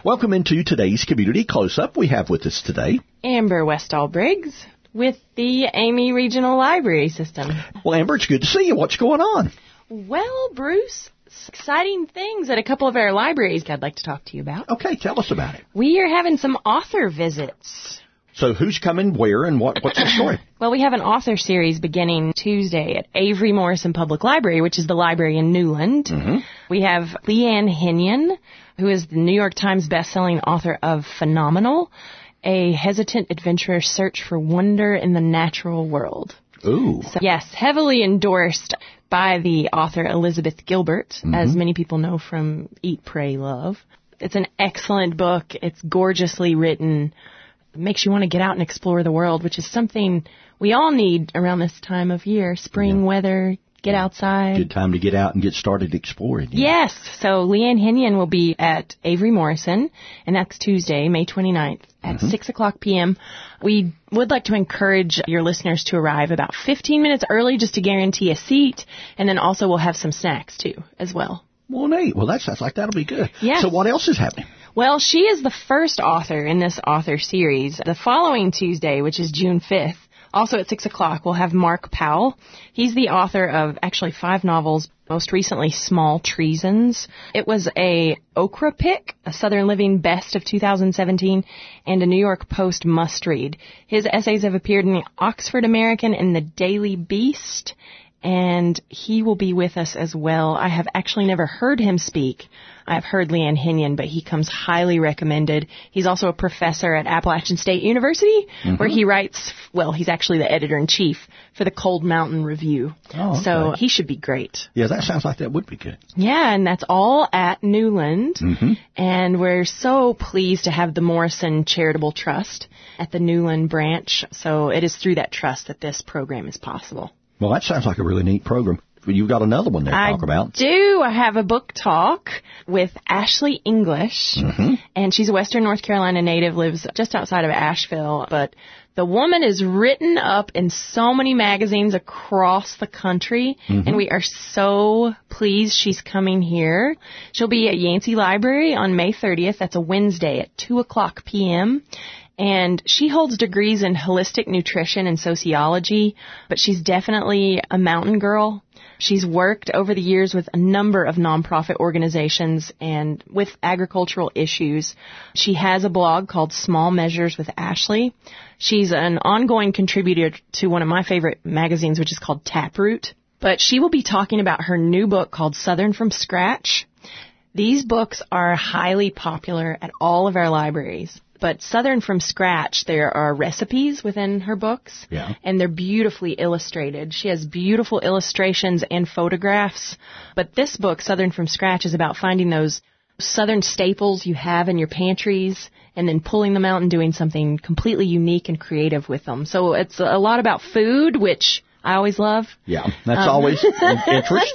Welcome into today's Community Close-Up. We have with us today Amber Westall-Briggs with the Amy Regional Library System. Well, Amber, it's good to see you. What's going on? Well, Bruce, exciting things at a couple of our libraries I'd like to talk to you about. Okay, tell us about it. We are having some author visits. So who's coming where and what's the story? Well, we have an author series beginning Tuesday at Avery Morrison Public Library, which is the library in Newland. Mm-hmm. We have Leanne Hennion, who is the New York Times bestselling author of Phenomenal, a hesitant adventurer's search for wonder in the natural world. Ooh. So, yes, heavily endorsed by the author Elizabeth Gilbert, as many people know from Eat, Pray, Love. It's an excellent book. It's gorgeously written. It makes you want to get out and explore the world, which is something we all need around this time of year. Spring weather, get outside. Good time to get out and get started exploring. Yeah. Yes. So Leanne Hennion will be at Avery Morrison, and that's Tuesday, May 29th at 6 o'clock p.m. We would like to encourage your listeners to arrive about 15 minutes early just to guarantee a seat, and then also we'll have some snacks, too, as well. Well, neat. Well, that sounds like that'll be good. Yes. So what else is happening? Well, she is the first author in this author series. The following Tuesday, which is June 5th, also at 6 o'clock, we'll have Mark Powell. He's the author of actually 5 novels, most recently Small Treasons. It was a Okra pick, a Southern Living Best of 2017, and a New York Post must-read. His essays have appeared in the Oxford American and the Daily Beast, and he will be with us as well. I have actually never heard him speak. I've heard Leanne Hennion, but he comes highly recommended. He's also a professor at Appalachian State University, where he writes, well, he's actually the editor-in-chief for the Cold Mountain Review. Oh, okay. So he should be great. Yeah, that sounds like that would be good. Yeah, and that's all at Newland. And we're so pleased to have the Morrison Charitable Trust at the Newland branch. So it is through that trust that this program is possible. Well, that sounds like a really neat program. You've got another one to talk about. I do. I have a book talk with Ashley English, and she's a Western North Carolina native, lives just outside of Asheville, but the woman is written up in so many magazines across the country, and we are so pleased she's coming here. She'll be at Yancey Library on May 30th. That's a Wednesday at 2 o'clock p.m., and she holds degrees in holistic nutrition and sociology, but she's definitely a mountain girl. She's worked over the years with a number of nonprofit organizations and with agricultural issues. She has a blog called Small Measures with Ashley. She's an ongoing contributor to one of my favorite magazines, which is called Taproot. But she will be talking about her new book called Southern from Scratch. These books are highly popular at all of our libraries. But Southern from Scratch, there are recipes within her books, and they're beautifully illustrated. She has beautiful illustrations and photographs. But this book, Southern from Scratch, is about finding those Southern staples you have in your pantries and then pulling them out and doing something completely unique and creative with them. So it's a lot about food, which I always love. Yeah, that's always interest,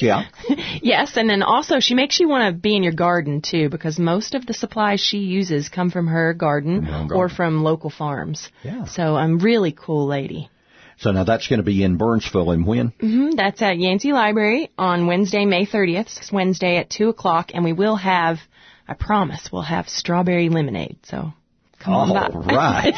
Yes, and then also she makes you want to be in your garden, too, because most of the supplies she uses come from her garden or from local farms. Yeah. So I'm really cool lady. So now that's going to be in Burnsville and when? That's at Yancey Library on Wednesday, May 30th. It's Wednesday at 2 o'clock, and we will have, I promise, we'll have strawberry lemonade, so come on by. All right.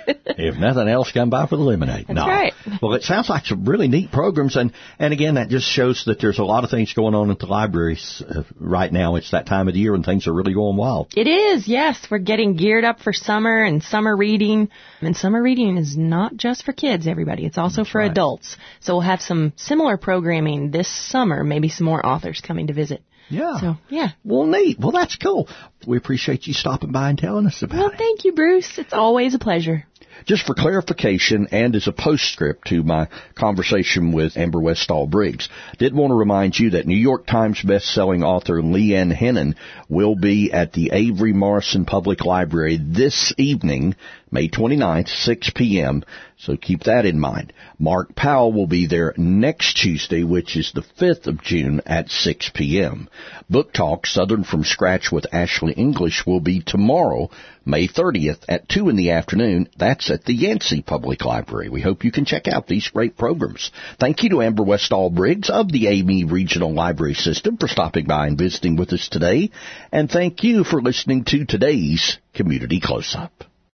If nothing else, come by for the lemonade. That's right. Well, it sounds like some really neat programs, and again, that just shows that there's a lot of things going on at the libraries right now. It's that time of the year when things are really going wild. It is, yes. We're getting geared up for summer and summer reading. And summer reading is not just for kids, everybody. It's also for adults. So we'll have some similar programming this summer, maybe some more authors coming to visit. Yeah. So, yeah. Well, neat. Well, that's cool. We appreciate you stopping by and telling us about it. Well, thank you, Bruce. It's always a pleasure. Just for clarification and as a postscript to my conversation with Amber Westall-Briggs, did want to remind you that New York Times best-selling author Leanne Hennion will be at the Avery Morrison Public Library this evening, May 29th, 6 p.m., So keep that in mind. Mark Powell will be there next Tuesday, which is the 5th of June at 6 p.m. Book Talk, Southern from Scratch with Ashley English, will be tomorrow, May 30th at 2 in the afternoon. That's at the Yancey Public Library. We hope you can check out these great programs. Thank you to Amber Westall Briggs of the AME Regional Library System for stopping by and visiting with us today. And thank you for listening to today's Community Close-Up.